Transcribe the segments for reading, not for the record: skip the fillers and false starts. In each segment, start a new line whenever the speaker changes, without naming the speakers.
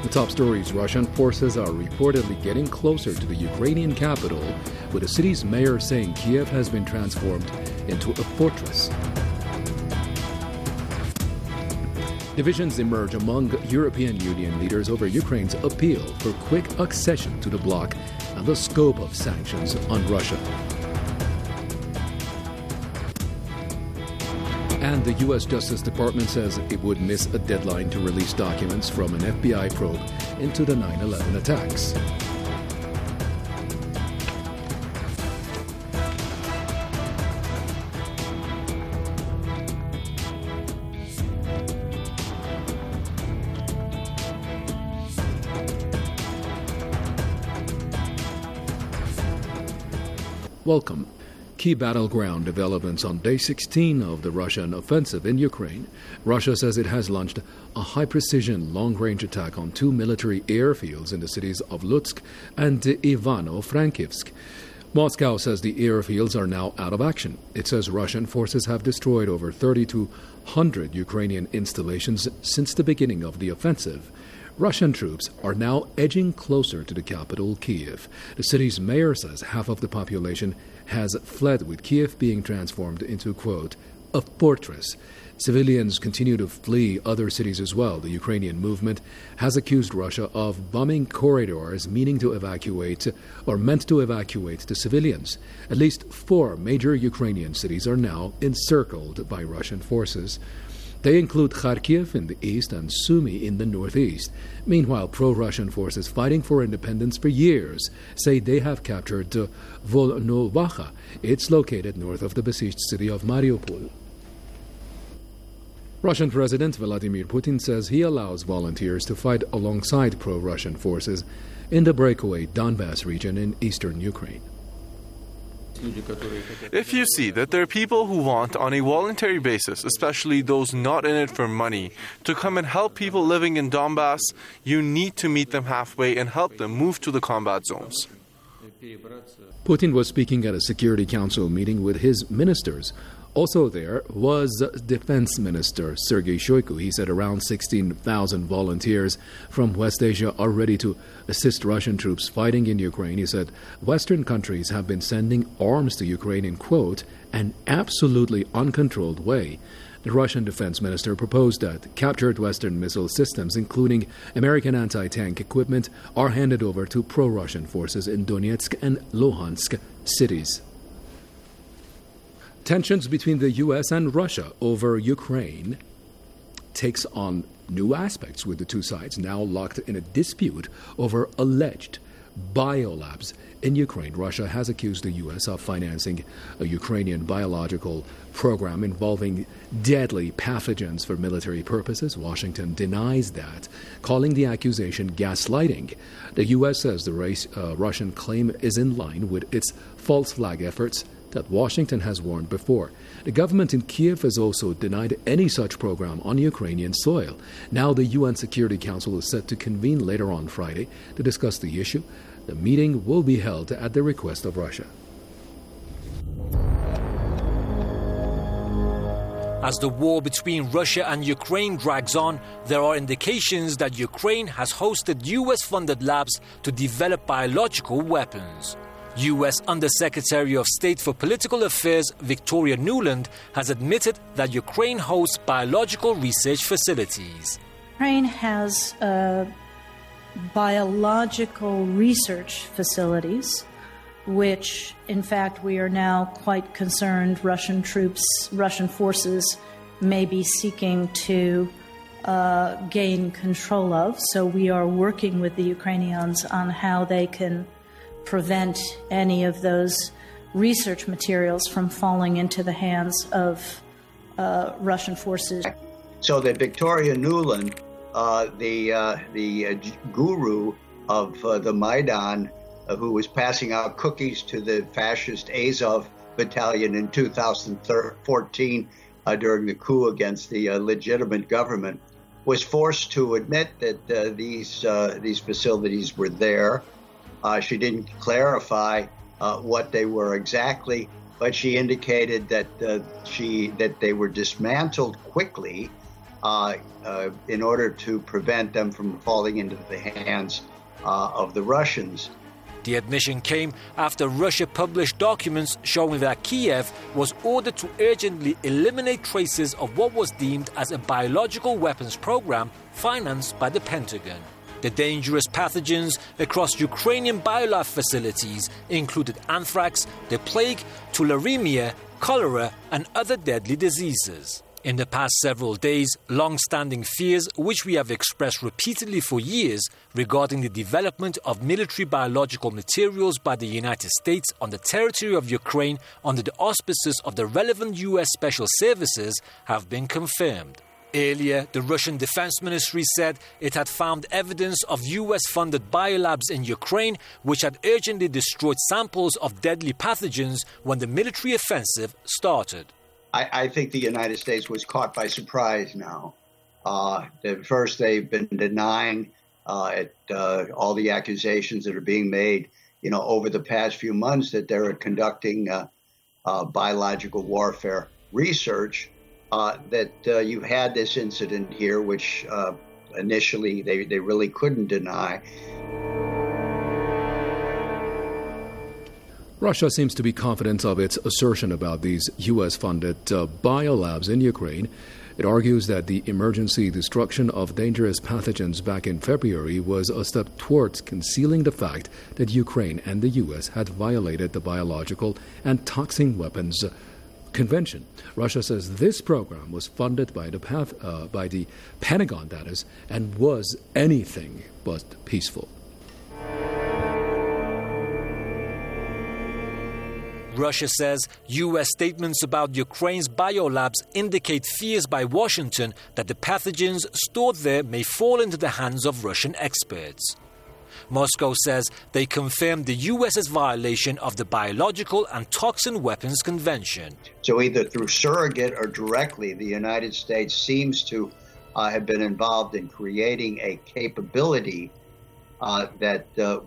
The top stories: Russian forces are reportedly getting closer to the Ukrainian capital, with the city's mayor saying Kiev has been transformed into a fortress. Divisions emerge among European Union leaders over Ukraine's appeal for quick accession to the bloc and the scope of sanctions on Russia. And the U.S. Justice Department says it would miss a deadline to release documents from an FBI probe into the 9/11 attacks. Welcome. Key battleground developments on day 16 of the Russian offensive in Ukraine. Russia says it has launched a high-precision, long-range attack on two military airfields in the cities of Lutsk and Ivano-Frankivsk. Moscow says the airfields are now out of action. It says Russian forces have destroyed over 3,200 Ukrainian installations since the beginning of the offensive. Russian troops are now edging closer to the capital, Kiev. The city's mayor says half of the population has fled, with Kiev being transformed into, quote, a fortress. Civilians continue to flee other cities as well. The Ukrainian movement has accused Russia of bombing corridors meant to evacuate the civilians. At least 4 major Ukrainian cities are now encircled by Russian forces. They include Kharkiv in the east and Sumy in the northeast. Meanwhile, pro-Russian forces fighting for independence for years say they have captured Volnovakha. It's located north of the besieged city of Mariupol. Russian President Vladimir Putin says he allows volunteers to fight alongside pro-Russian forces in the breakaway Donbas region in eastern Ukraine.
If you see that there are people who want, on a voluntary basis, especially those not in it for money, to come and help people living in Donbass, you need to meet them halfway and help them move to the combat zones.
Putin was speaking at a Security Council meeting with his ministers. Also there was Defense Minister Sergei Shoigu. He said around 16,000 volunteers from West Asia are ready to assist Russian troops fighting in Ukraine. He said Western countries have been sending arms to Ukraine in, quote, an absolutely uncontrolled way. The Russian defense minister proposed that captured Western missile systems, including American anti-tank equipment, are handed over to pro-Russian forces in Donetsk and Luhansk cities. Tensions between the U.S. and Russia over Ukraine takes on new aspects, with the two sides now locked in a dispute over alleged biolabs in Ukraine. Russia has accused the U.S. of financing a Ukrainian biological program involving deadly pathogens for military purposes. Washington denies that, calling the accusation gaslighting. The U.S. says the Russian claim is in line with its false flag efforts that Washington has warned before. The government in Kiev has also denied any such program on Ukrainian soil. Now the UN Security Council is set to convene later on Friday to discuss the issue. The meeting will be held at the request of Russia.
As the war between Russia and Ukraine drags on, there are indications that Ukraine has hosted US-funded labs to develop biological weapons. U.S. Undersecretary of State for Political Affairs Victoria Nuland has admitted that Ukraine hosts biological research facilities.
Ukraine has biological research facilities, which, in fact, we are now quite concerned Russian forces may be seeking to gain control of. So we are working with the Ukrainians on how they can prevent any of those research materials from falling into the hands of Russian forces.
So that Victoria Nuland, the guru of the Maidan, who was passing out cookies to the fascist Azov battalion in 2014 during the coup against the legitimate government, was forced to admit that these facilities were there. She didn't clarify what they were exactly, but she indicated that they were dismantled quickly in order to prevent them from falling into the hands of the Russians.
The admission came after Russia published documents showing that Kiev was ordered to urgently eliminate traces of what was deemed as a biological weapons program financed by the Pentagon. The dangerous pathogens across Ukrainian biolab facilities included anthrax, the plague, tularemia, cholera, and other deadly diseases. In the past several days, long-standing fears, which we have expressed repeatedly for years, regarding the development of military biological materials by the United States on the territory of Ukraine under the auspices of the relevant U.S. Special Services, have been confirmed. Earlier, the Russian Defense Ministry said it had found evidence of U.S.-funded biolabs in Ukraine which had urgently destroyed samples of deadly pathogens when the military offensive started.
I think the United States was caught by surprise now. At first, they've been denying all the accusations that are being made, over the past few months that they're conducting biological warfare research. That you had this incident here, which initially they really couldn't deny.
Russia seems to be confident of its assertion about these U.S.-funded biolabs in Ukraine. It argues that the emergency destruction of dangerous pathogens back in February was a step towards concealing the fact that Ukraine and the U.S. had violated the Biological and Toxic Weapons Convention. Russia says this program was funded by the Pentagon, that is, and was anything but peaceful.
Russia says U.S. statements about Ukraine's biolabs indicate fears by Washington that the pathogens stored there may fall into the hands of Russian experts. Moscow says they confirmed the U.S.'s violation of the Biological and Toxic Weapons Convention.
So either through surrogate or directly, the United States seems to have been involved in creating a capability that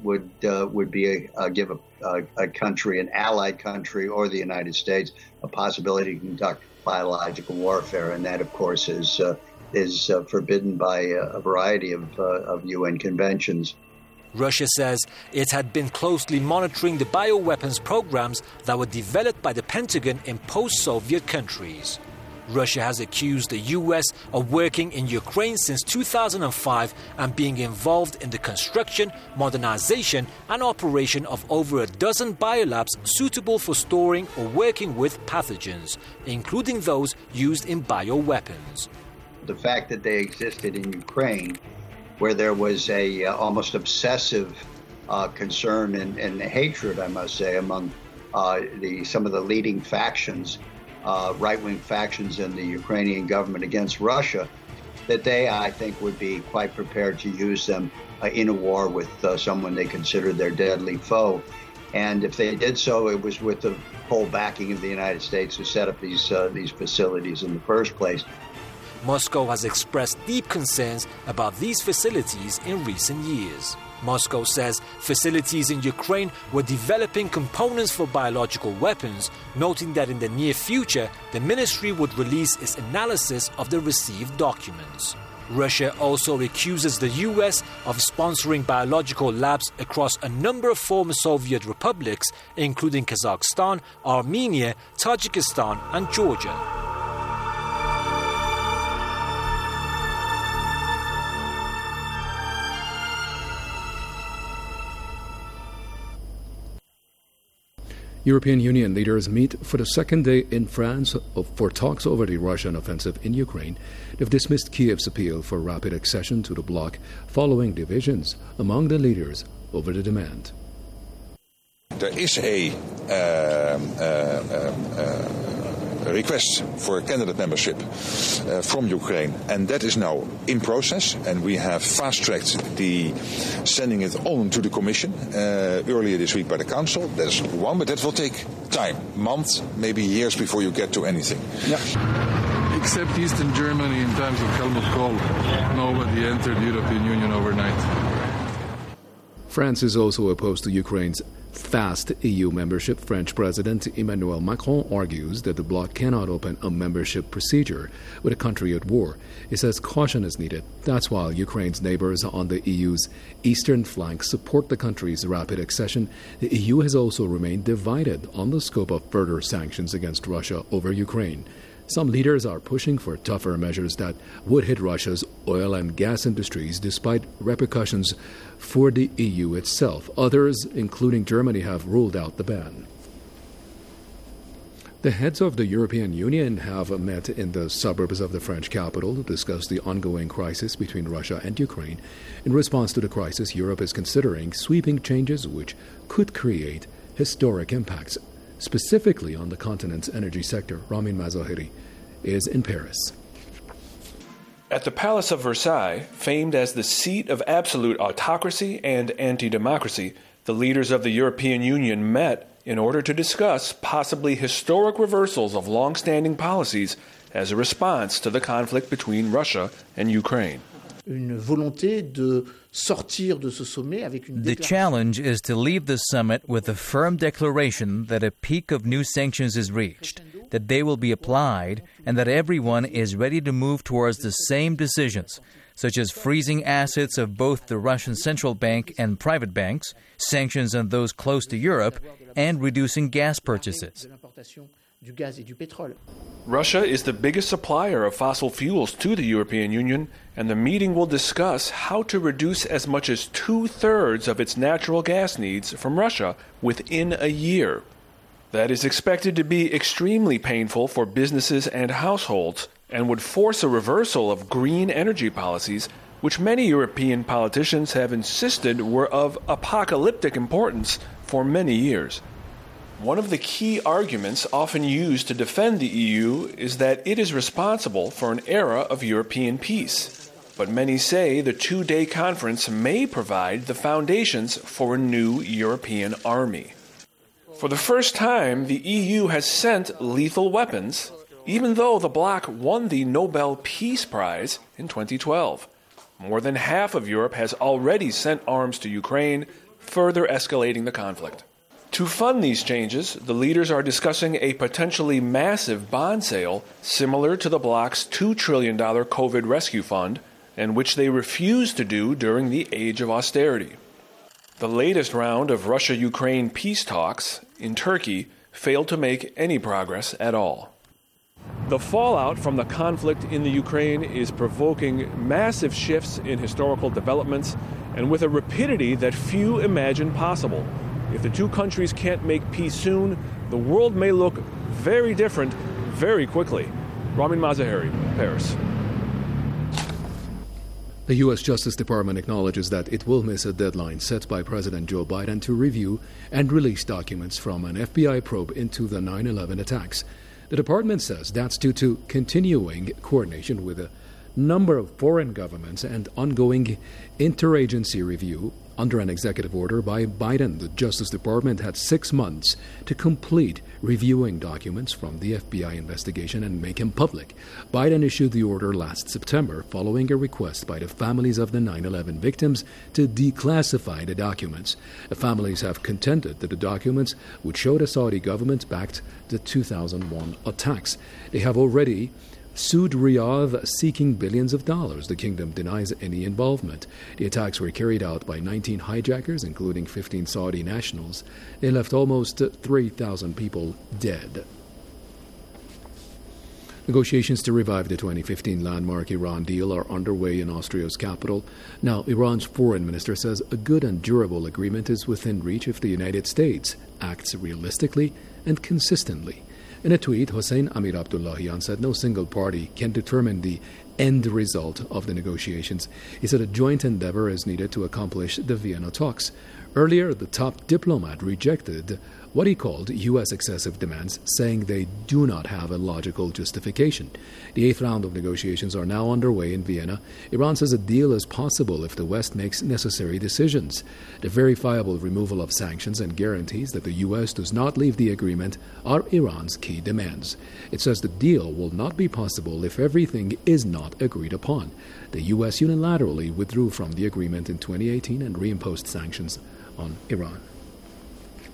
would give a country, an allied country, or the United States, a possibility to conduct biological warfare, and that, of course, is forbidden by a variety of UN conventions.
Russia says it had been closely monitoring the bioweapons programs that were developed by the Pentagon in post-Soviet countries. Russia has accused the U.S. of working in Ukraine since 2005 and being involved in the construction, modernization, and operation of over a dozen biolabs suitable for storing or working with pathogens, including those used in bioweapons.
The fact that they existed in Ukraine, where there was a almost obsessive concern and hatred, I must say, among some of the leading factions, right-wing factions in the Ukrainian government against Russia, that they, I think, would be quite prepared to use them in a war with someone they considered their deadly foe. And if they did so, it was with the whole backing of the United States to set up these facilities in the first place.
Moscow has expressed deep concerns about these facilities in recent years. Moscow says facilities in Ukraine were developing components for biological weapons, noting that in the near future, the ministry would release its analysis of the received documents. Russia also accuses the U.S. of sponsoring biological labs across a number of former Soviet republics, including Kazakhstan, Armenia, Tajikistan, and Georgia.
European Union leaders meet for the second day in France for talks over the Russian offensive in Ukraine. They've dismissed Kiev's appeal for rapid accession to the bloc following divisions among the leaders over the demand.
There is a request for candidate membership from Ukraine, and that is now in process, and we have fast-tracked the sending it on to the Commission earlier this week by the Council. That's one, but that will take time, months, maybe years before you get to anything.
Yeah. Except Eastern Germany in times of Helmut Kohl, nobody entered the European Union overnight.
France is also opposed to Ukraine's fast EU membership, French President Emmanuel Macron argues that the bloc cannot open a membership procedure with a country at war. He says caution is needed. That's while Ukraine's neighbors on the EU's eastern flank support the country's rapid accession, the EU has also remained divided on the scope of further sanctions against Russia over Ukraine. Some leaders are pushing for tougher measures that would hit Russia's oil and gas industries despite repercussions for the EU itself. Others, including Germany, have ruled out the ban. The heads of the European Union have met in the suburbs of the French capital to discuss the ongoing crisis between Russia and Ukraine. In response to the crisis, Europe is considering sweeping changes which could create historic impacts, specifically on the continent's energy sector. Ramin Mazaheri is in Paris.
At the Palace of Versailles, famed as the seat of absolute autocracy and anti-democracy, the leaders of the European Union met in order to discuss possibly historic reversals of long-standing policies as a response to the conflict between Russia and Ukraine.
The challenge is to leave the summit with a firm declaration that a peak of new sanctions is reached, that they will be applied, and that everyone is ready to move towards the same decisions, such as freezing assets of both the Russian central bank and private banks, sanctions on those close to Europe, and reducing gas purchases.
Russia is the biggest supplier of fossil fuels to the European Union, and the meeting will discuss how to reduce as much as 2/3 of its natural gas needs from Russia within a year. That is expected to be extremely painful for businesses and households, and would force a reversal of green energy policies, which many European politicians have insisted were of apocalyptic importance for many years. One of the key arguments often used to defend the EU is that it is responsible for an era of European peace. But many say the two-day conference may provide the foundations for a new European army. For the first time, the EU has sent lethal weapons, even though the bloc won the Nobel Peace Prize in 2012. More than half of Europe has already sent arms to Ukraine, further escalating the conflict. To fund these changes, the leaders are discussing a potentially massive bond sale similar to the bloc's $2 trillion COVID rescue fund, and which they refused to do during the age of austerity. The latest round of Russia-Ukraine peace talks in Turkey failed to make any progress at all. The fallout from the conflict in the Ukraine is provoking massive shifts in historical developments, and with a rapidity that few imagine possible. If the two countries can't make peace soon, the world may look very different very quickly. Ramin Mazaheri, Paris.
The U.S. Justice Department acknowledges that it will miss a deadline set by President Joe Biden to review and release documents from an FBI probe into the 9/11 attacks. The department says that's due to continuing coordination with a number of foreign governments and ongoing interagency review. Under an executive order by Biden, the Justice Department had 6 months to complete reviewing documents from the FBI investigation and make them public. Biden issued the order last September following a request by the families of the 9/11 victims to declassify the documents. The families have contended that the documents would show the Saudi government backed the 2001 attacks. They have already sued Riyadh, seeking billions of dollars. The kingdom denies any involvement. The attacks were carried out by 19 hijackers, including 15 Saudi nationals. They left almost 3,000 people dead. Negotiations to revive the 2015 landmark Iran deal are underway in Austria's capital. Now, Iran's foreign minister says a good and durable agreement is within reach if the United States acts realistically and consistently. In a tweet, Hossein Amir Abdullahian said no single party can determine the end result of the negotiations. He said a joint endeavor is needed to accomplish the Vienna talks. Earlier, the top diplomat rejected what he called U.S. excessive demands, saying they do not have a logical justification. The 8th round of negotiations are now underway in Vienna. Iran says a deal is possible if the West makes necessary decisions. The verifiable removal of sanctions and guarantees that the U.S. does not leave the agreement are Iran's key demands. It says the deal will not be possible if everything is not agreed upon. The U.S. unilaterally withdrew from the agreement in 2018 and reimposed sanctions on Iran.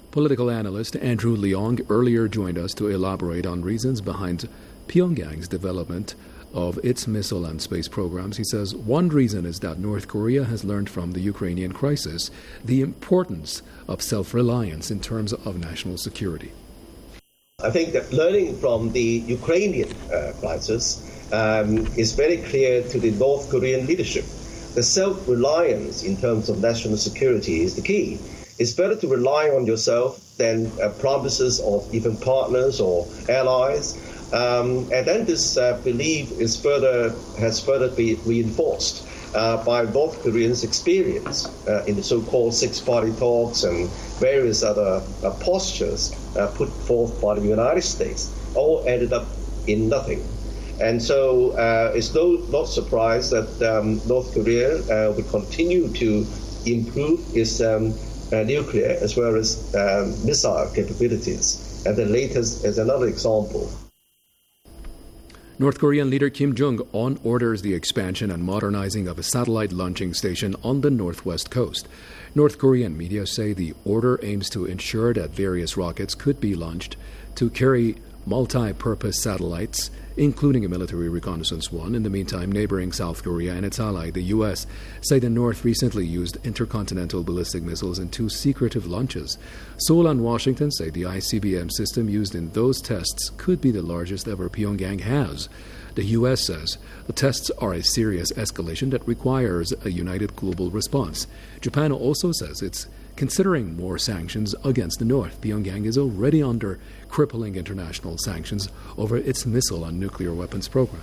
Political analyst Andrew Leong earlier joined us to elaborate on reasons behind Pyongyang's development of its missile and space programs. He says one reason is that North Korea has learned from the Ukrainian crisis the importance of self-reliance in terms of national security.
I think that learning from the Ukrainian crisis is very clear to the North Korean leadership. The self-reliance in terms of national security is the key. It's better to rely on yourself than promises of even partners or allies. And then this belief has further been reinforced by North Koreans' experience in the so-called six-party talks and various other postures put forth by the United States, all ended up in nothing. And so it's not surprised that North Korea will continue to improve its nuclear as well as missile capabilities. And the latest is another example.
North Korean leader Kim Jong-un orders the expansion and modernizing of a satellite launching station on the northwest coast. North Korean media say the order aims to ensure that various rockets could be launched to carry multi-purpose satellites, including a military reconnaissance one. In the meantime, neighboring South Korea and its ally, the U.S., say the North recently used intercontinental ballistic missiles in 2 secretive launches. Seoul and Washington say the ICBM system used in those tests could be the largest ever Pyongyang has. The U.S. says the tests are a serious escalation that requires a united global response. Japan also says it's considering more sanctions against the North. Pyongyang is already under crippling international sanctions over its missile and nuclear weapons program.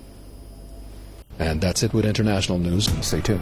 And that's it with international news. Stay tuned.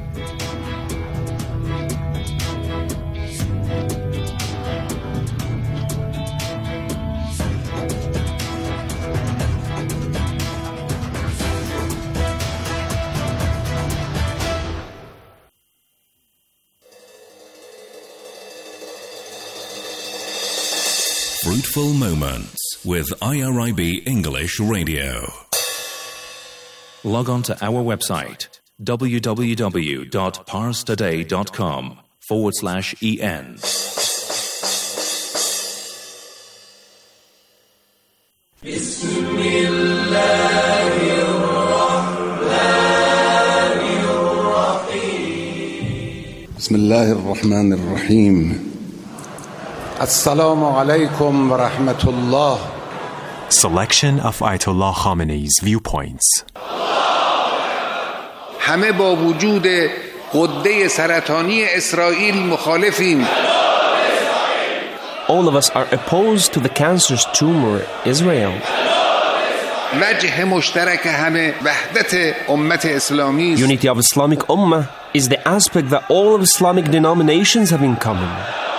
Fruitful Moments with IRIB English Radio. Log on to our website www.parstoday.com/en.
Bismillah ar-Rahman ar-Rahim. Assalamu alaikum wa rahmatullah.
Selection of Ayatollah Khamenei's viewpoints.
همه با وجود غده سرطانی اسرائیل مخالفیم.
All of us are opposed to the cancerous tumor Israel.
وجه مشترک همه وحدت امت اسلامی است.
Unity of Islamic Ummah is the aspect that all of Islamic denominations have in common.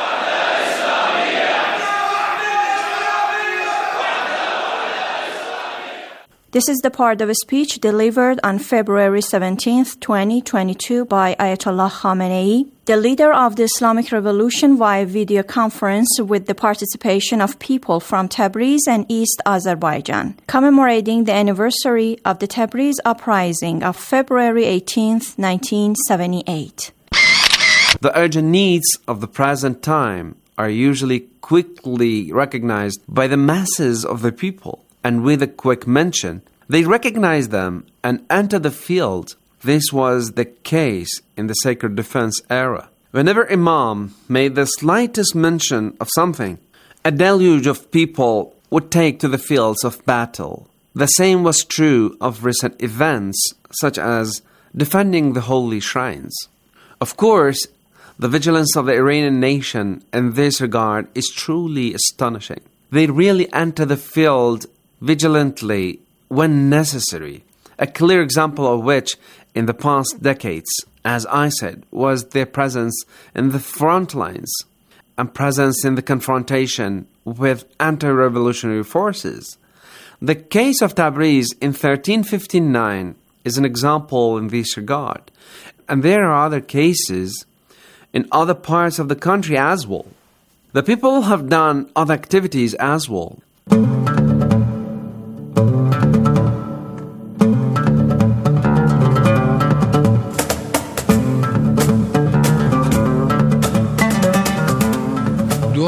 This is the part of a speech delivered on February 17, 2022 by Ayatollah Khamenei, the leader of the Islamic Revolution, via video conference with the participation of people from Tabriz and East Azerbaijan, commemorating the anniversary of the Tabriz uprising of February 18, 1978.
The urgent needs of the present time are usually quickly recognized by the masses of the people. And with a quick mention, they recognize them and enter the field. This was the case in the Sacred Defense era. Whenever Imam made the slightest mention of something, a deluge of people would take to the fields of battle. The same was true of recent events, such as defending the holy shrines. Of course, the vigilance of the Iranian nation in this regard is truly astonishing. They really enter the field vigilantly when necessary, a clear example of which in the past decades, as I said, was their presence in the front lines and presence in the confrontation with anti-revolutionary forces. The case of Tabriz in 1359 is an example in this regard, and there are other cases in other parts of the country as well. The people have done other activities as well.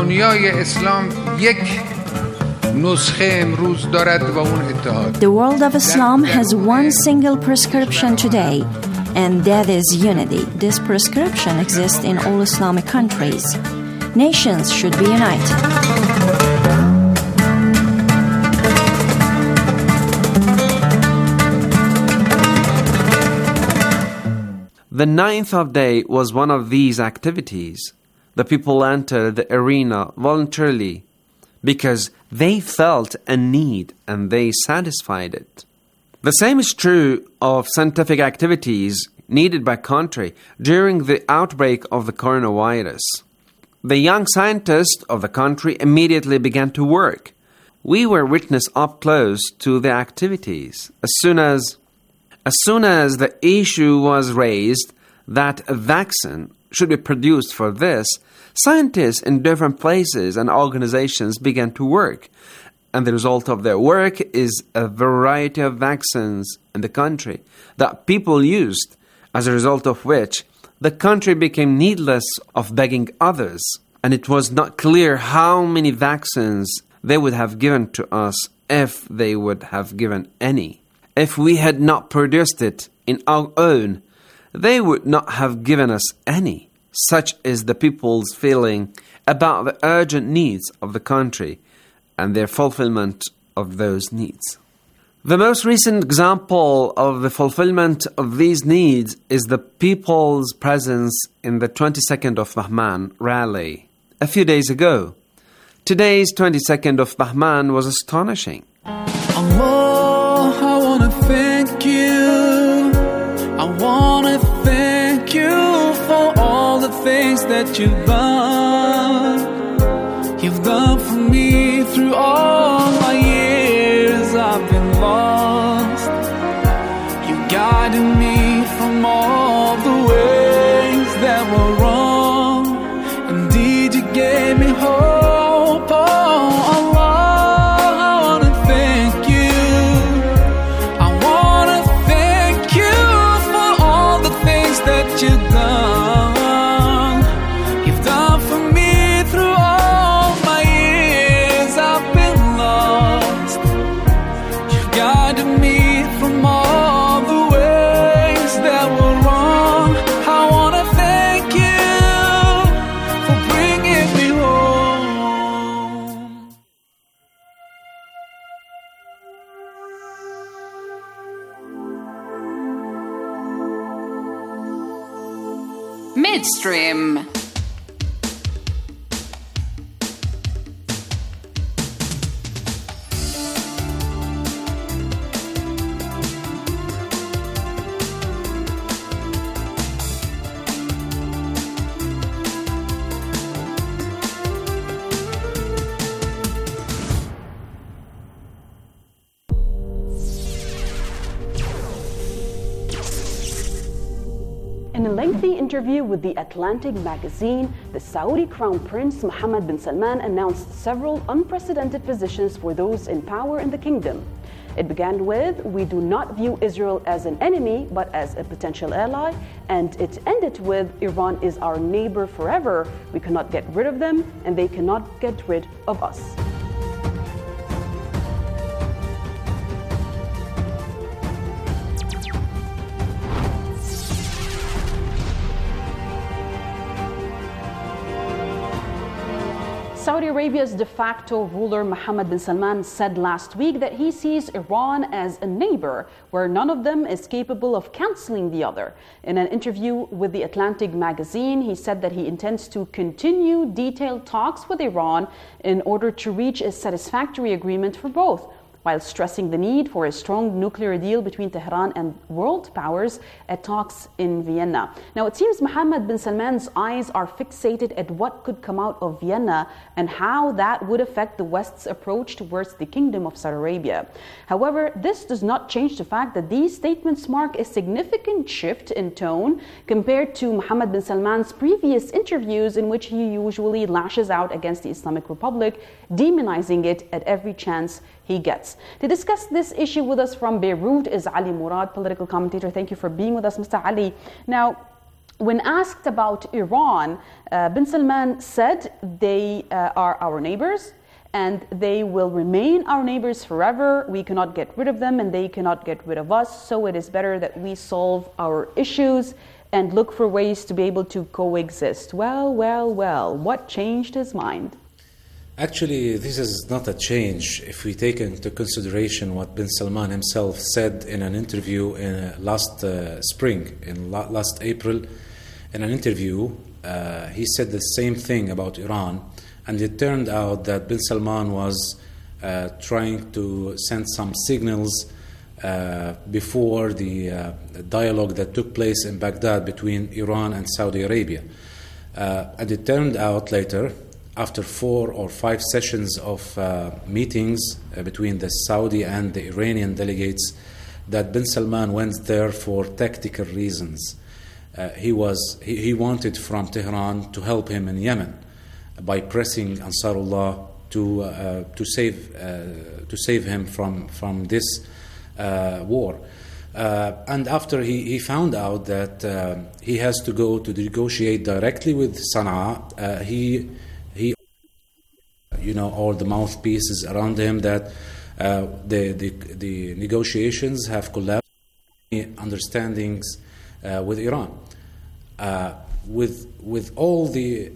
دنیای اسلام یک نسخه امروز دارد و اون اتحاد.
The world of Islam has one single prescription today, and that is unity. This prescription exists in all Islamic countries. Nations should be united.
The 9th of day was one of these activities. The people entered the arena voluntarily because they felt a need and they satisfied it. The same is true of scientific activities needed by country during the outbreak of the coronavirus. The young scientists of the country immediately began to work. We were witness up close to the activities. As soon as the issue was raised that a vaccine should be produced for this, scientists in different places and organizations began to work. And the result of their work is a variety of vaccines in the country that people used, as a result of which the country became needless of begging others. And it was not clear how many vaccines they would have given to us if they would have given any. If we had not produced it in our own, they would not have given us any. Such is the people's feeling about the urgent needs of the country and their fulfillment of those needs. The most recent example of the fulfillment of these needs is the people's presence in the 22nd of Bahman rally a few days ago. Today's 22nd of Bahman was astonishing.
Allah, I want to thank you. I want to thank you for all the things that you've done. You've done for me through all my years I've been lost. You guided me from all the ways that were wrong. Indeed, you gave me hope. Oh, Allah, I want to thank you. I want to thank you for all the things that you've done. You've done for me through all my years I've been lost. You've guided me from all the ways that were wrong. I want to thank you for bringing me home.
Midstream.
In a lengthy interview with The Atlantic magazine, the Saudi Crown Prince Mohammed bin Salman announced several unprecedented positions for those in power in the kingdom. It began with, "We do not view Israel as an enemy, but as a potential ally," and it ended with, "Iran is our neighbor forever. We cannot get rid of them, and they cannot get rid of us." Saudi Arabia's de facto ruler Mohammed bin Salman said last week that he sees Iran as a neighbor where none of them is capable of canceling the other. In an interview with The Atlantic magazine, he said that he intends to continue detailed talks with Iran in order to reach a satisfactory agreement for both, while stressing the need for a strong nuclear deal between Tehran and world powers at talks in Vienna. Now, it seems Mohammed bin Salman's eyes are fixated at what could come out of Vienna and how that would affect the West's approach towards the Kingdom of Saudi Arabia. However, this does not change the fact that these statements mark a significant shift in tone compared to Mohammed bin Salman's previous interviews, in which he usually lashes out against the Islamic Republic, demonizing it at every chance he gets. To discuss this issue with us from Beirut is Ali Murad, political commentator. Thank you for being with us, Mr. Ali. Now, When asked about Iran, bin Salman said they are our neighbors and they will remain our neighbors forever. We cannot get rid of them and they cannot get rid of us. So it is better that we solve our issues and look for ways to be able to coexist. Well, what changed his mind?
Actually, this is not a change if we take into consideration what bin Salman himself said in an interview last spring, in last April. In an interview, he said the same thing about Iran, and it turned out that bin Salman was trying to send some signals before the dialogue that took place in Baghdad between Iran and Saudi Arabia. And it turned out later, after 4 or 5 sessions of meetings between the Saudi and the Iranian delegates, that bin Salman went there for tactical reasons. He wanted from Tehran to help him in Yemen by pressing Ansarullah to save him from this war. And after he found out that he has to go to negotiate directly with Sana'a, he all the mouthpieces around him that the negotiations have collapsed. Understandings with Iran, with all the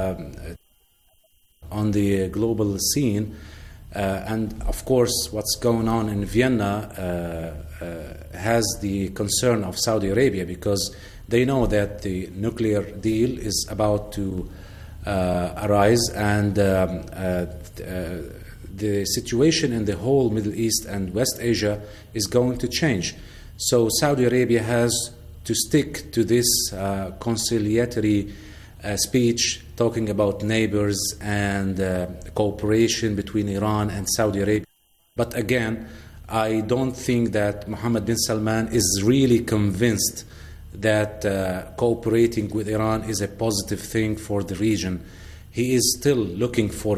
on the global scene, and of course what's going on in Vienna has the concern of Saudi Arabia, because they know that the nuclear deal is about to arise, and the situation in the whole Middle East and West Asia is going to change. So Saudi Arabia has to stick to this conciliatory speech, talking about neighbors and cooperation between Iran and Saudi Arabia. But again, I don't think that Mohammed bin Salman is really convinced that cooperating with Iran is a positive thing for the region. He is still looking for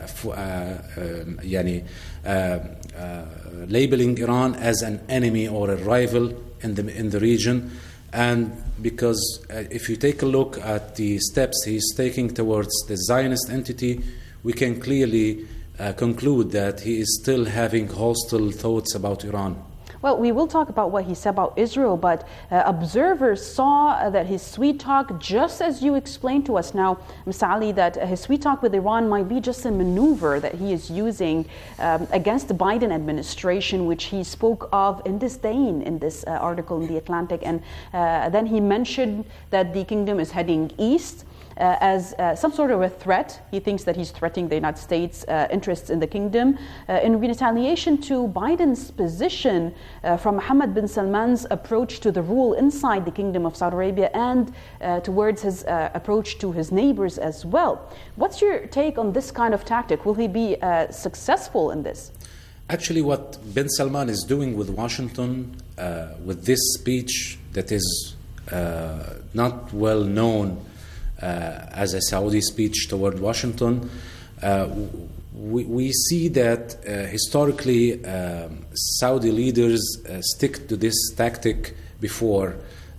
labeling Iran as an enemy or a rival in the region. And because if you take a look at the steps he's taking towards the Zionist entity, we can clearly conclude that he is still having hostile thoughts about Iran.
Well, we will talk about what he said about Israel, but observers saw that his sweet talk, just as you explained to us now, Mr. Ali, that his sweet talk with Iran might be just a maneuver that he is using against the Biden administration, which he spoke of in disdain in this article in The Atlantic. And then he mentioned that the kingdom is heading east as some sort of a threat. He thinks that he's threatening the United States' interests in the kingdom in retaliation to Biden's position from Mohammed bin Salman's approach to the rule inside the Kingdom of Saudi Arabia and towards his approach to his neighbors as well. What's your take on this kind of tactic? Will he be successful in this?
Actually, what bin Salman is doing with Washington, with this speech that is not well known as a Saudi speech toward Washington, we see that historically Saudi leaders stick to this tactic before.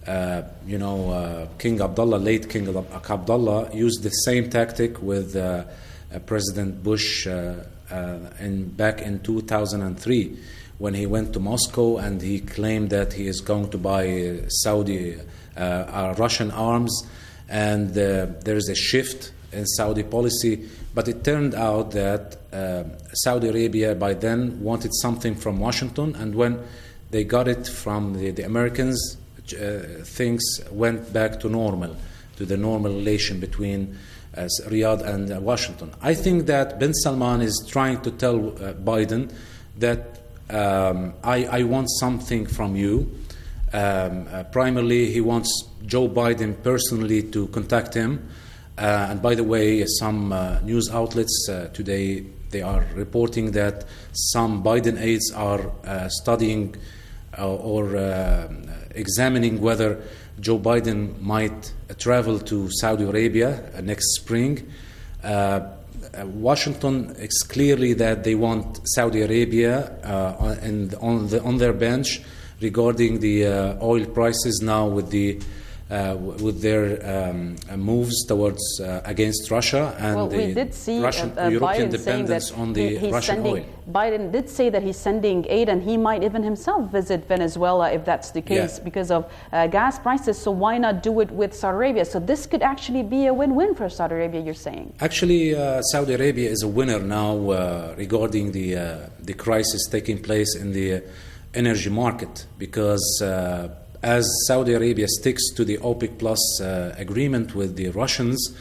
King Abdullah, late King Abdullah, used the same tactic with President Bush back in 2003 when he went to Moscow and he claimed that he is going to buy Russian arms. And there is a shift in Saudi policy, but it turned out that Saudi Arabia by then wanted something from Washington, and when they got it from the Americans, things went back to normal, to the normal relation between Riyadh and Washington. I think that bin Salman is trying to tell Biden that I want something from you. Primarily, he wants Joe Biden personally to contact him. And by the way, some news outlets today, they are reporting that some Biden aides are studying or examining whether Joe Biden might travel to Saudi Arabia next spring. Washington is clearly that they want Saudi Arabia on their bench regarding the oil prices now with the with their moves towards against Russia and
we did see
European
Biden
dependence on the Russian oil.
Biden did say that he's sending aid, and he might even himself visit Venezuela if that's the case because of gas prices. So why not do it with Saudi Arabia? So this could actually be a win-win for Saudi Arabia, you're saying?
Actually, Saudi Arabia is a winner now regarding the crisis taking place in the energy market, because as Saudi Arabia sticks to the OPEC Plus agreement with the Russians,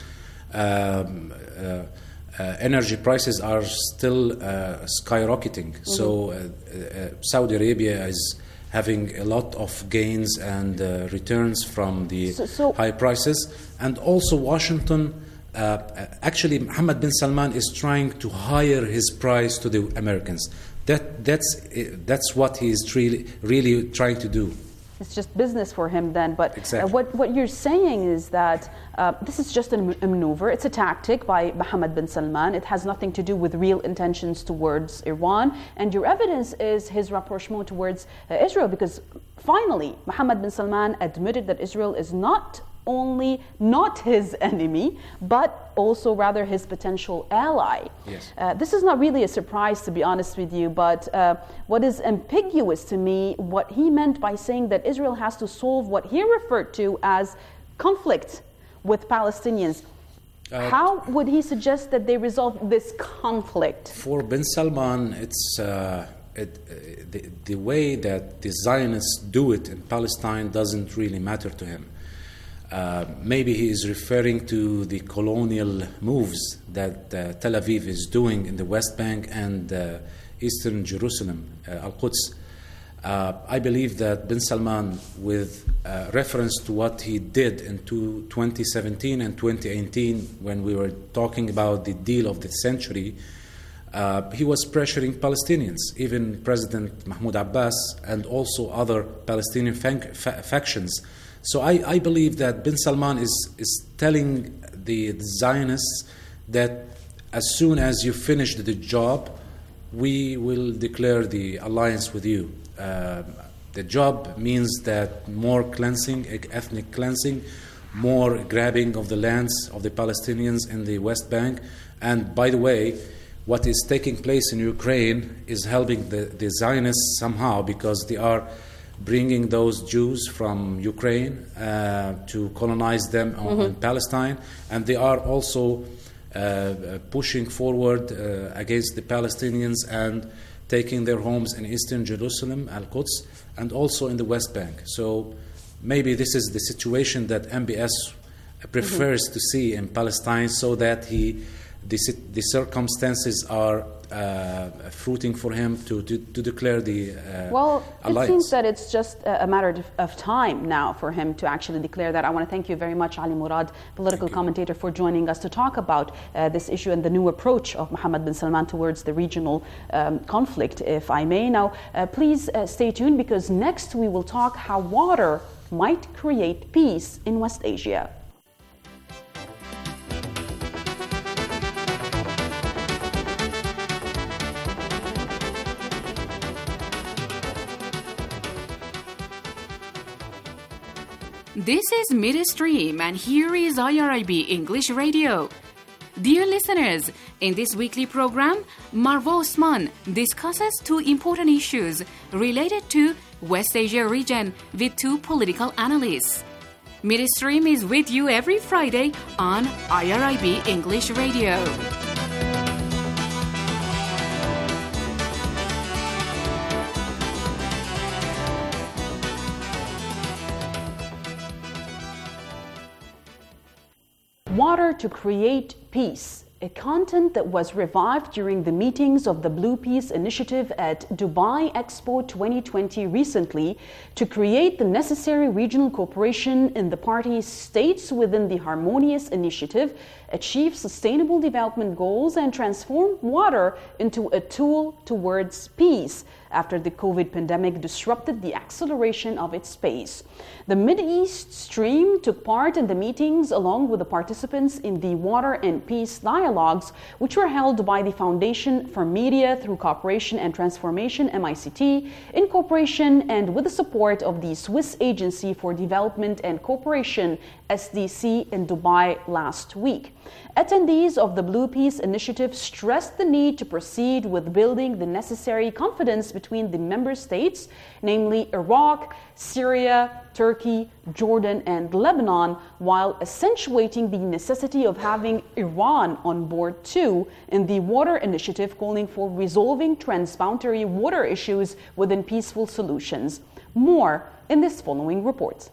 energy prices are still skyrocketing. Mm-hmm. So Saudi Arabia is having a lot of gains and returns from the high prices. And also Washington, actually Mohammed bin Salman is trying to higher his price to the Americans. That's what he is really trying to do.
It's just business for him then. But
exactly.
What you're saying is that this is just a maneuver. It's a tactic by Mohammed bin Salman. It has nothing to do with real intentions towards Iran. And your evidence is his rapprochement towards Israel, because finally Mohammed bin Salman admitted that Israel is not only not his enemy, but also rather his potential ally.
Yes.
This is not really a surprise, to be honest with you, but what is ambiguous to me, what he meant by saying that Israel has to solve what he referred to as conflict with Palestinians. How would he suggest that they resolve this conflict?
For bin Salman, it's the way that the Zionists do it in Palestine doesn't really matter to him. Maybe he is referring to the colonial moves that Tel Aviv is doing in the West Bank and Eastern Jerusalem, Al-Quds. I believe that bin Salman, with reference to what he did in 2017 and 2018, when we were talking about the deal of the century, he was pressuring Palestinians, even President Mahmoud Abbas and also other Palestinian factions. So I believe that bin Salman is telling the Zionists that as soon as you finish the job, we will declare the alliance with you. The job means that more cleansing, ethnic cleansing, more grabbing of the lands of the Palestinians in the West Bank. And by the way, what is taking place in Ukraine is helping the Zionists somehow, because they are bringing those Jews from Ukraine to colonize them in Palestine, and they are also pushing forward against the Palestinians and taking their homes in Eastern Jerusalem, Al-Quds, and also in the West Bank. So maybe this is the situation that MBS prefers to see in Palestine, so that the circumstances are fruiting for him to declare the alliance.
It seems that it's just a matter of time now for him to actually declare that. I want to thank you very much, Ali Murad, political commentator, for joining us to talk about this issue and the new approach of Mohammed bin Salman towards the regional conflict, if I may. Now, please stay tuned, because next we will talk how water might create peace in West Asia.
This is Midstream, and here is IRIB English Radio. Dear listeners, in this weekly program, Marwa Osman discusses two important issues related to West Asia region with two political analysts. Midstream is with you every Friday on IRIB English Radio.
Water to create peace, a content that was revived during the meetings of the Blue Peace Initiative at Dubai Expo 2020 recently, to create the necessary regional cooperation in the parties' states within the Harmonious Initiative, achieve sustainable development goals, and transform water into a tool towards peace. after the COVID pandemic disrupted the acceleration of its pace. The Mideast Stream took part in the meetings along with the participants in the Water and Peace Dialogues, which were held by the Foundation for Media through Cooperation and Transformation, MICT, in cooperation and with the support of the Swiss Agency for Development and Cooperation, SDC, in Dubai last week. Attendees of the Blue Peace Initiative stressed the need to proceed with building the necessary confidence between the member states, namely Iraq, Syria, Turkey, Jordan, and Lebanon, while accentuating the necessity of having Iran on board too in the Water Initiative, calling for resolving transboundary water issues within peaceful solutions. More in this following report.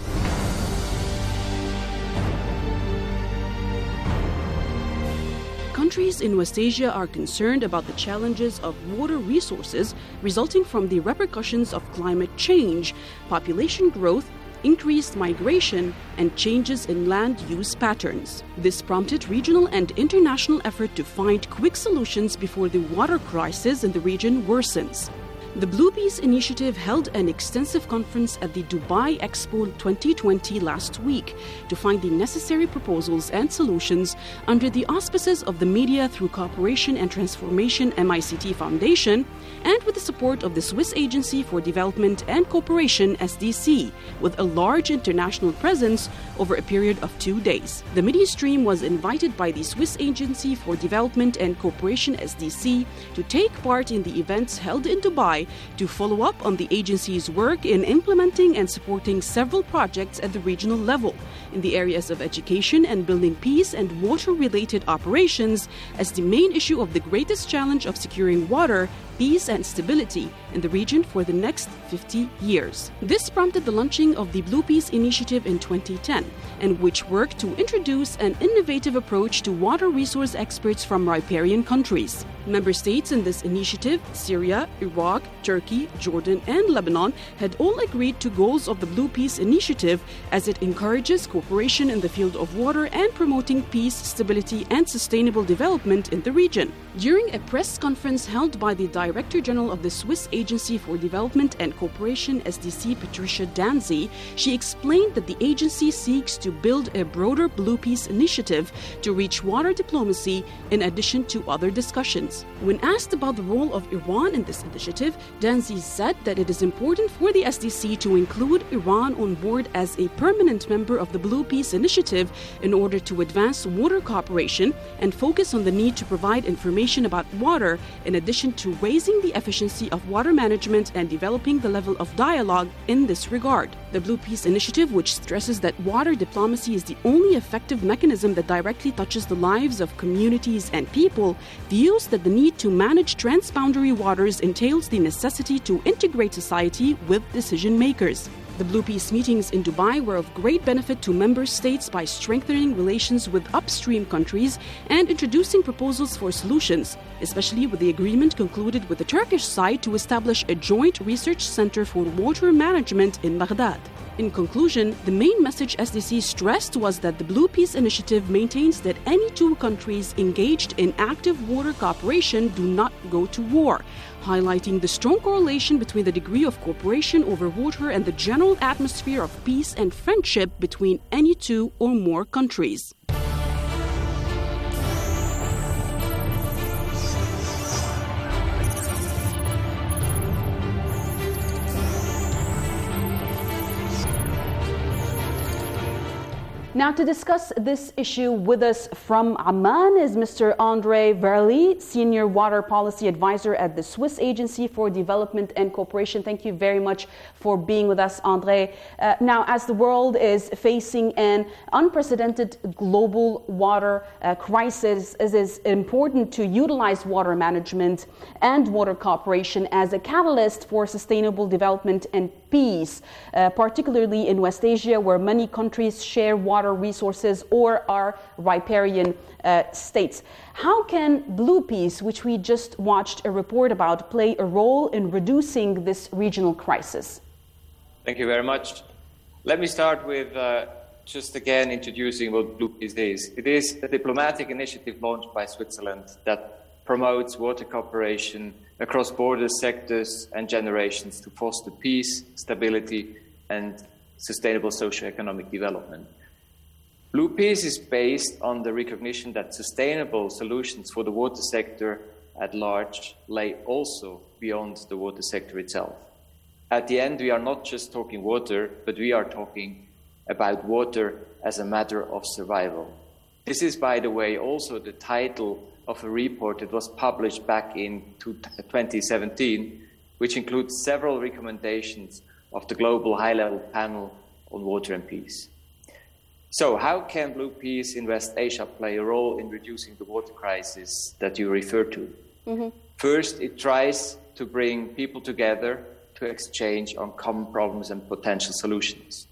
Countries in West Asia are concerned about the challenges of water resources resulting from the repercussions of climate change, population growth, increased migration, and changes in land use patterns. This prompted regional and international effort to find quick solutions before the water crisis in the region worsens. The Blue Peace Initiative held an extensive conference at the Dubai Expo 2020 last week to find the necessary proposals and solutions under the auspices of the Media through Cooperation and Transformation MICT Foundation and with the support of the Swiss Agency for Development and Cooperation, SDC, with a large international presence over a period of 2 days. The Mideast Stream was invited by the Swiss Agency for Development and Cooperation, SDC, to take part in the events held in Dubai to follow up on the agency's work in implementing and supporting several projects at the regional level in the areas of education and building peace and water-related operations as the main issue of the greatest challenge of securing water, peace and stability in the region for the next 50 years. This prompted the launching of the Blue Peace Initiative in 2010, and which worked to introduce an innovative approach to water resource experts from riparian countries. Member states in this initiative, Syria, Iraq, Turkey, Jordan, and Lebanon, had all agreed to goals of the Blue Peace Initiative as it encourages cooperation in the field of water and promoting peace, stability, and sustainable development in the region. During a press conference held by the Director General of the Swiss Agency for Development and Cooperation, SDC, Patricia Danzi, she explained that the agency seeks to build a broader Blue Peace Initiative to reach water diplomacy in addition to other discussions. When asked about the role of Iran in this initiative, Danzi said that it is important for the SDC to include Iran on board as a permanent member of the Blue Peace Initiative in order to advance water cooperation and focus on the need to provide information about water in addition to raising the efficiency of water management and developing the level of dialogue in this regard. The Blue Peace Initiative, which stresses that water diplomacy is the only effective mechanism that directly touches the lives of communities and people, views that the need to manage transboundary waters entails the necessity to integrate society with decision makers. The Blue Peace meetings in Dubai were of great benefit to member states by strengthening relations with upstream countries and introducing proposals for solutions, especially with the agreement concluded with the Turkish side to establish a joint research center for water management in Baghdad. In conclusion, the main message SDC stressed was that the Blue Peace Initiative maintains that any two countries engaged in active water cooperation do not go to war, highlighting the strong correlation between the degree of cooperation over water and the general atmosphere of peace and friendship between any two or more countries. Now, to discuss this issue with us from Amman is Mr. André Verly, Senior Water Policy Advisor at the Swiss Agency for Development and Cooperation. Thank you very much for being with us, André. Now, as the world is facing an unprecedented global water crisis, it is important to utilize water management and water cooperation as a catalyst for sustainable development and peace, particularly in West Asia, where many countries share water resources or are riparian states. How can Blue Peace, which we just watched a report about, play a role in reducing this regional crisis?
Thank you very much. Let me start with just again introducing what Blue Peace is. It is a diplomatic initiative launched by Switzerland that promotes water cooperation across borders, sectors, and generations to foster peace, stability, and sustainable socio-economic development. Blue Peace is based on the recognition that sustainable solutions for the water sector at large lay also beyond the water sector itself. At the end, we are not just talking water, but we are talking about water as a matter of survival. This is, by the way, also the title of a report that was published back in 2017, which includes several recommendations of the Global High-Level Panel on Water and Peace. So how can Blue Peace in West Asia play a role in reducing the water crisis that you refer to? Mm-hmm. First, it tries to bring people together to exchange on common problems and potential solutions.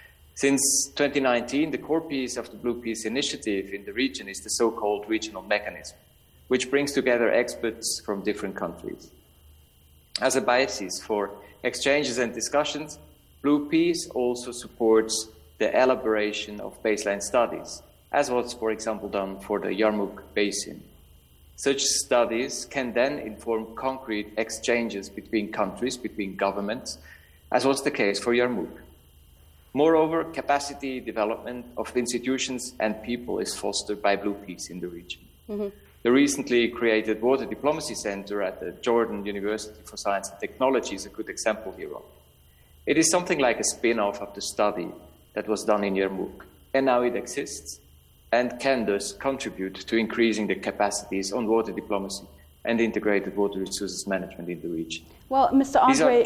Since 2019, the core piece of the Blue Peace initiative in the region is the so-called regional mechanism, which brings together experts from different countries. As a basis for exchanges and discussions, Blue Peace also supports the elaboration of baseline studies, as was, for example, done for the Yarmouk Basin. Such studies can then inform concrete exchanges between countries, between governments, as was the case for Yarmouk. Moreover, capacity development of institutions and people is fostered by Blue Peace in the region. Mm-hmm. The recently created Water Diplomacy Center at the Jordan University for Science and Technology is a good example hereof. It is something like a spin-off of the study that was done in Yarmouk, and now it exists and can thus contribute to increasing the capacities on water diplomacy and integrated water resources management in the region.
Well, Mr. Andre,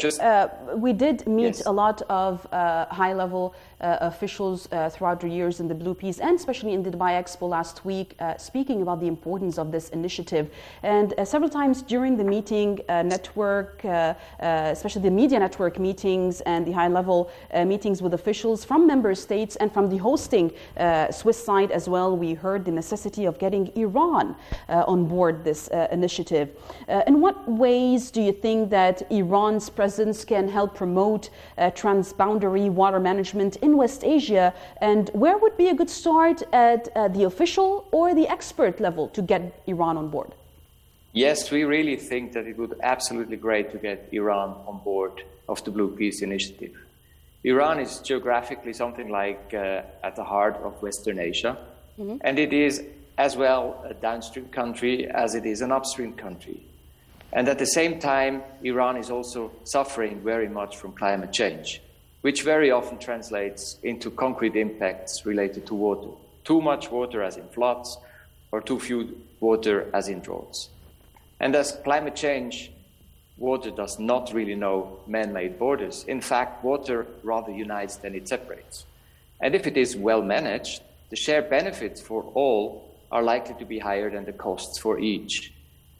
we did meet a lot of high-level officials throughout the years in the Blue Peace, and especially in the Dubai Expo last week, speaking about the importance of this initiative. And several times during the meeting network, especially the media network meetings and the high-level meetings with officials from member states and from the hosting Swiss side as well, we heard the necessity of getting Iran on board this initiative. In what ways do you think that Iran's presence can help promote transboundary water management in West Asia, and where would be a good start at the official or the expert level to get Iran on board?
Yes, we really think that it would be absolutely great to get Iran on board of the Blue Peace initiative. Iran is geographically something like at the heart of Western Asia, and it is as well a downstream country as it is an upstream country. And at the same time, Iran is also suffering very much from climate change, which very often translates into concrete impacts related to water. Too much water as in floods, or too few water as in droughts. And as climate change, water does not really know man-made borders. In fact, water rather unites than it separates. And if it is well managed, the shared benefits for all are likely to be higher than the costs for each.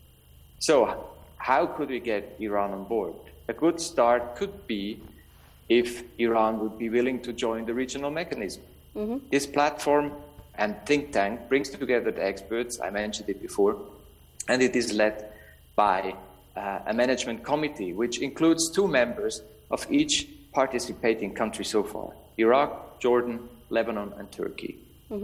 So, how could we get Iran on board? A good start could be if Iran would be willing to join the regional mechanism. This platform and think tank brings together the experts, I mentioned it before, and it is led by a management committee, which includes 2 members of each participating country so far: Iraq, Jordan, Lebanon, and Turkey.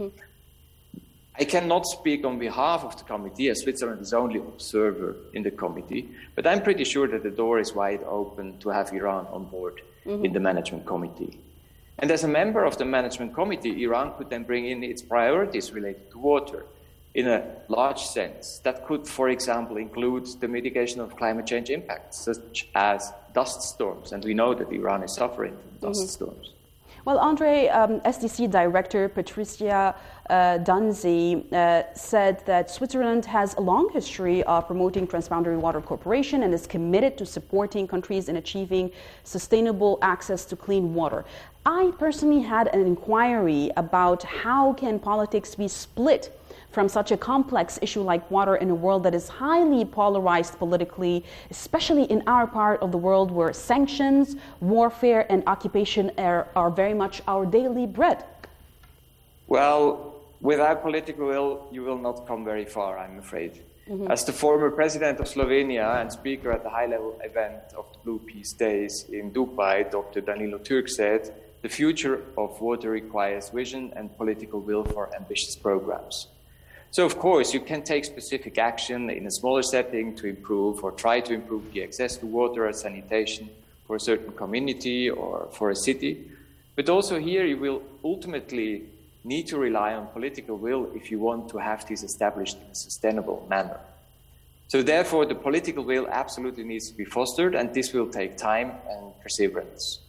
I cannot speak on behalf of the committee, as Switzerland is only observer in the committee, but I'm pretty sure that the door is wide open to have Iran on board in the management committee. And as a member of the management committee, Iran could then bring in its priorities related to water in a large sense. That could, for example, include the mitigation of climate change impacts, such as dust storms, and we know that Iran is suffering from dust storms.
Well, Andre, SDC Director Patricia Danzi said that Switzerland has a long history of promoting transboundary water cooperation and is committed to supporting countries in achieving sustainable access to clean water. I personally had an inquiry about how can politics be split from such a complex issue like water in a world that is highly polarized politically, especially in our part of the world where sanctions, warfare, and occupation are very much our daily bread.
Well, without political will, you will not come very far, I'm afraid. As the former president of Slovenia and speaker at the high-level event of the Blue Peace Days in Dubai, Dr. Danilo Türk, said, the future of water requires vision and political will for ambitious programs. So, of course, you can take specific action in a smaller setting to improve or try to improve the access to water or sanitation for a certain community or for a city. But also here you will ultimately need to rely on political will if you want to have this established in a sustainable manner. So therefore, the political will absolutely needs to be fostered, and this will take time and perseverance.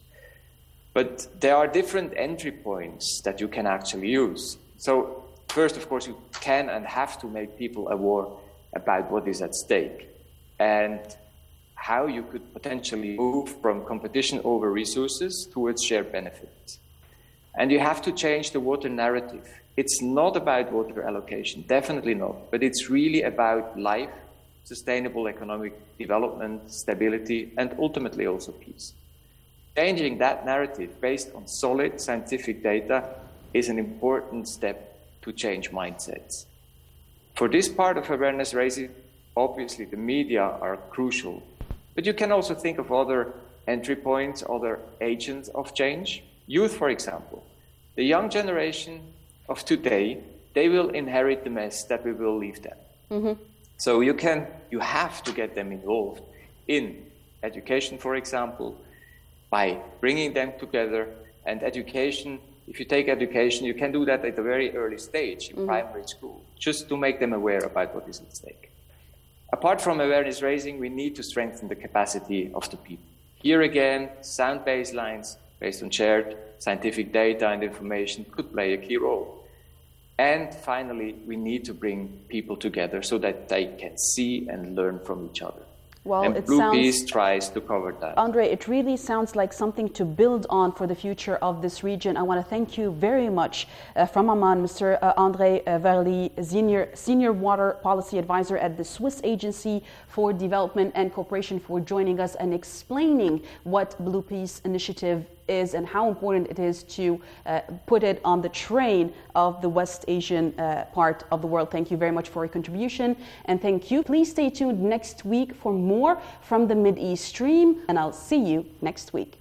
But there are different entry points that you can actually use. So first, of course, you can and have to make people aware about what is at stake and how you could potentially move from competition over resources towards shared benefits. And you have to change the water narrative. It's not about water allocation, definitely not, but it's really about life, sustainable economic development, stability, and ultimately also peace. Changing that narrative based on solid scientific data is an important step to change mindsets. For this part of awareness raising, obviously the media are crucial, but you can also think of other entry points, other agents of change. Youth, for example. The young generation of today, they will inherit the mess that we will leave them. Mm-hmm. So you have to get them involved in education, for example, by bringing them together. And education, if you take education, you can do that at a very early stage in primary school, just to make them aware about what is at stake. Apart from awareness raising, we need to strengthen the capacity of the people. Here again, sound baselines based on shared scientific data and information could play a key role. And finally, we need to bring people together so that they can see and learn from each other.
Well,
and Blue Peace tries to cover that.
Andre, it really sounds like something to build on for the future of this region. I want to thank you very much from Amman, Mr. Andre Verly, Senior Water Policy Advisor at the Swiss Agency for Development and Cooperation, for joining us and explaining what Blue Peace Initiative is and how important it is to put it on the train of the West Asian part of the world. Thank you very much for your contribution, and thank you. Please stay tuned next week for more from the Mideast Stream, and I'll see you next week.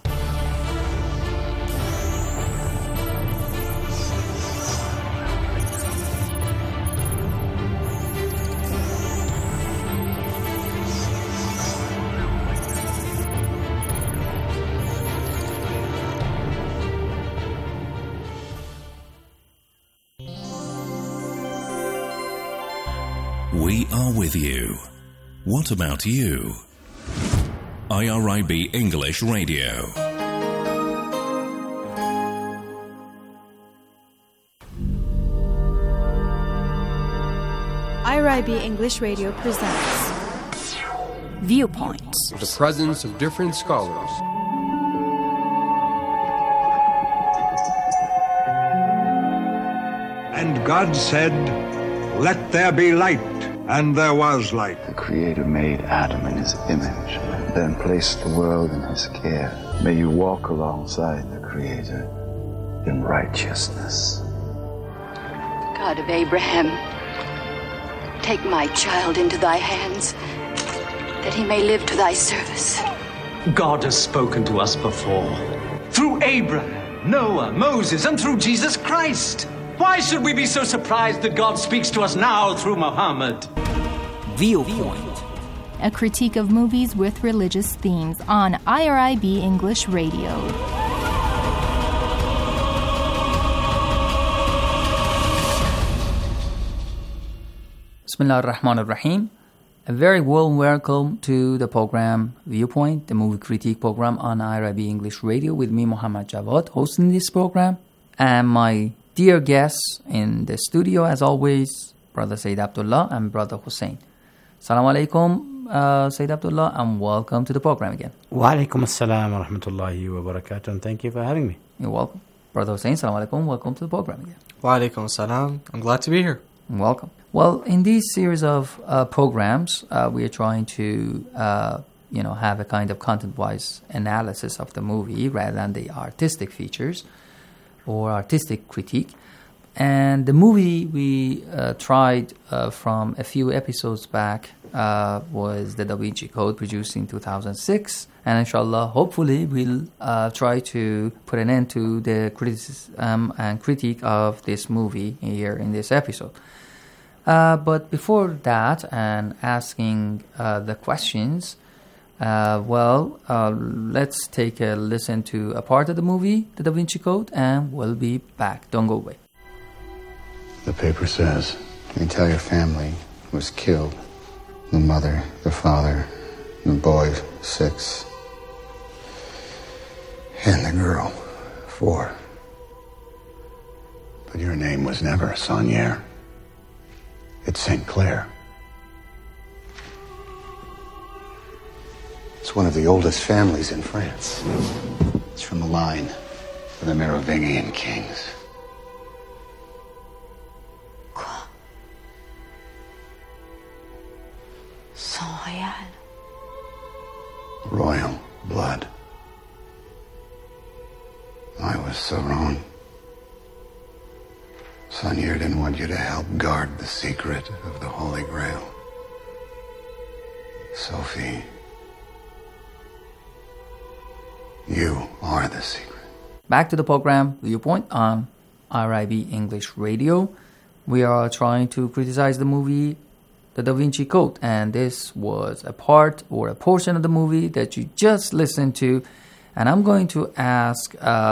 We are with you. What about you? IRIB English Radio.
IRIB English Radio presents Viewpoints.
The presence of different scholars.
And God said, "Let there be light." And there was light.
The Creator made Adam in his image, then placed the world in his care. May you walk alongside the Creator in righteousness.
God of Abraham, take my child into thy hands, that he may live to thy service.
God has spoken to us before, through Abraham, Noah, Moses, and through Jesus Christ. Why should we be so surprised that God speaks to us now through Muhammad?
Viewpoint, a critique of movies with religious themes on IRIB English Radio.
Bismillah ar-Rahman ar-Rahim. A very warm welcome to the program Viewpoint, the movie critique program on IRIB English Radio, with me, Muhammad Jawad, hosting this program, and my dear guests in the studio, as always, Brother Sayyid Abdullah and Brother Hussein. Assalamu alaikum, Sayyid Abdullah, and welcome to the program again.
Wa alaikum assalam wa rahmatullahi wa barakatuh, and thank you for having me.
You're welcome. Brother Hussein, assalamu alaikum, welcome to the program again.
Wa alaikum assalam, I'm glad to be here.
Welcome. Well, in these series of programs, we are trying to, have a kind of content-wise analysis of the movie rather than the artistic features or artistic critique. And the movie we tried from a few episodes back was the Da Vinci Code, produced in 2006. And inshallah, hopefully, we'll try to put an end to the criticism and critique of this movie here in this episode. But before that, and asking the questions, let's take a listen to a part of the movie, The Da Vinci Code, and we'll be back. Don't go away.
The paper says the entire family was killed. The mother, the father, the boy, 6. And the girl, 4. But your name was never Saunière. It's St. Clair. It's one of the oldest families in France. It's from the line of the Merovingian kings.
Quoi? Sang réel.
Royal blood. I was so wrong. Saunière didn't want you to help guard the secret of the Holy Grail. Sophie, you are the secret.
Back to the program, Viewpoint on IRIB English Radio. We are trying to criticize the movie The Da Vinci Code, and this was a part or a portion of the movie that you just listened to. And I'm going to ask,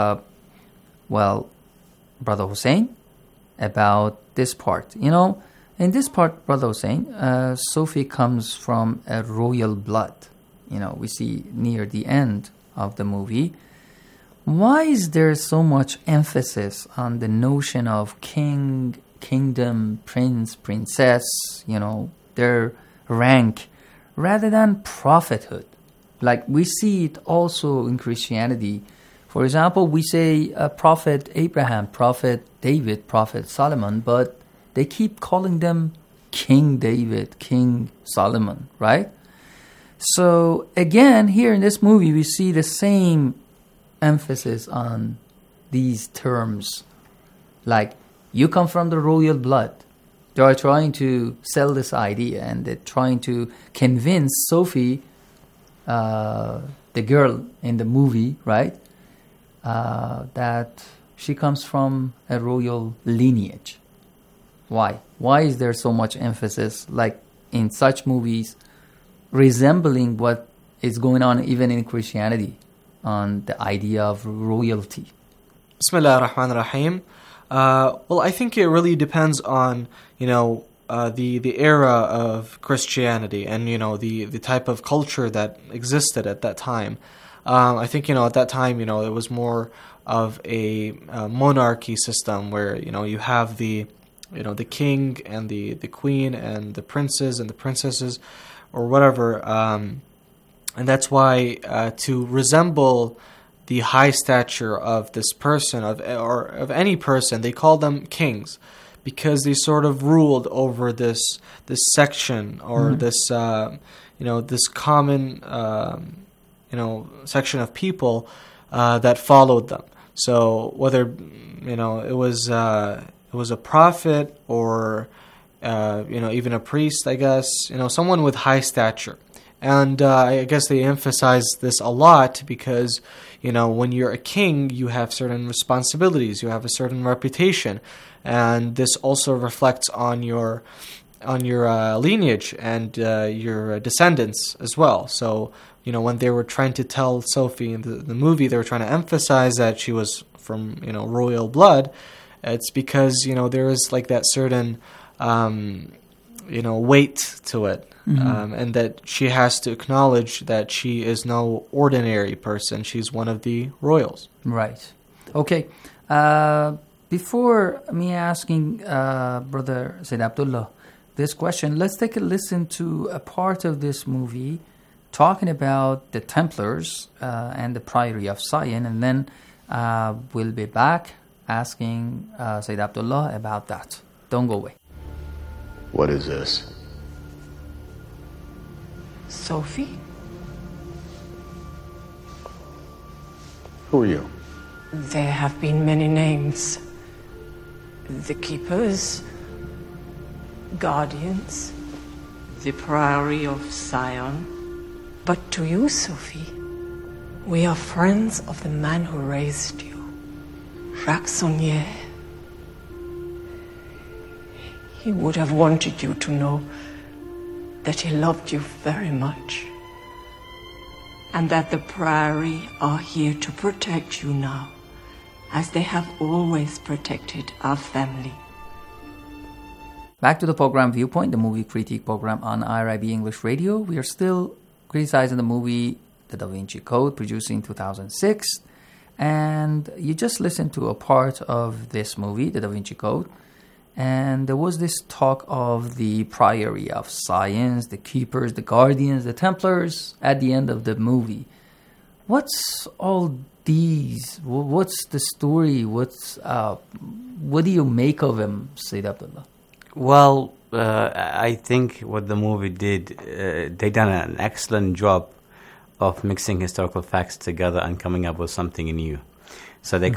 Brother Hussein, about this part. You know, in this part, Brother Hussein, Sophie comes from a royal blood. You know, we see near the end of the movie. Why is there so much emphasis on the notion of king, kingdom, prince, princess, you know, their rank, rather than prophethood? Like we see it also in Christianity. For example, we say Prophet Abraham, Prophet David, Prophet Solomon, but they keep calling them King David, King Solomon, right? So again, here in this movie, we see the same emphasis on these terms. Like, you come from the royal blood. They are trying to sell this idea, and they're trying to convince Sophie, the girl in the movie, right, that she comes from a royal lineage. Why? Why is there so much emphasis, like in such movies, resembling what is going on even in Christianity on the idea of royalty?
Bismillah ar-Rahman ar-Rahim. Well, I think it really depends on, the era of Christianity and, the type of culture that existed at that time. I think, at that time, it was more of a monarchy system where, you have the king and the queen and the princes and the princesses or whatever. And that's why to resemble the high stature of this person, or of any person, they call them kings, because they sort of ruled over this section or this this common section of people that followed them. So whether it was a prophet or even a priest, I guess, someone with high stature. And I guess they emphasize this a lot because, when you're a king, you have certain responsibilities, you have a certain reputation, and this also reflects on your lineage and your descendants as well. So, when they were trying to tell Sophie in the movie, they were trying to emphasize that she was from, royal blood. It's because, there is like that certain, weight to it. Mm-hmm. And that she has to acknowledge that she is no ordinary person. She's one of the royals.
Right. Okay. Before me asking Brother Sayyid Abdullah this question, let's take a listen to a part of this movie talking about the Templars and the Priory of Sion, and then we'll be back asking Sayyid Abdullah about that. Don't go away.
What is this?
Sophie?
Who are you?
There have been many names. The Keepers, Guardians, the Priory of Sion. But to you, Sophie, we are friends of the man who raised you, Jacques Saunière.
He would have wanted you to know that he loved you very much, and that the Priory are here to protect you now, as they have always protected our family.
Back to the program Viewpoint, the movie critique program on IRIB English Radio. We are still criticizing the movie The Da Vinci Code, produced in 2006. And you just listened to a part of this movie, The Da Vinci Code. And there was this talk of the Priory of Science, the Keepers, the Guardians, the Templars at the end of the movie. What's all these? What's the story? What do you make of them, Sayyid Abdullah?
Well, I think what the movie did, they done an excellent job of mixing historical facts together and coming up with something new. So they